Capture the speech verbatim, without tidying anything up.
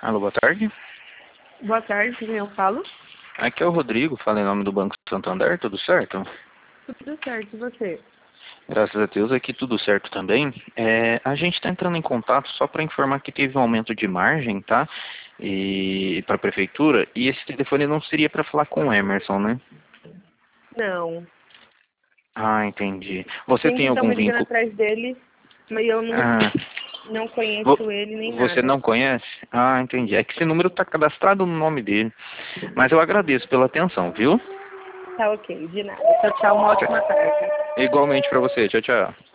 Alô, boa tarde. Boa tarde, quem eu falo? Aqui é o Rodrigo, falo em nome do Banco Santander, tudo certo? Tudo certo, e você? Graças a Deus, aqui tudo certo também. É, a gente está entrando em contato só para informar que teve um aumento de margem, tá? E para a prefeitura, e esse telefone não seria para falar com o Emerson, né? Não. Ah, entendi. Você Sempre tem estão algum me ligando vínculo? atrás dele, mas eu não, Ah, não vo- conheço ele nem você nada. não conhece? Ah, entendi. É que esse número está cadastrado no nome dele. Mas eu agradeço pela atenção, viu? Tá ok, de nada. Tchau, tchau, uma ótima tarde. Igualmente para você. Tchau, tchau.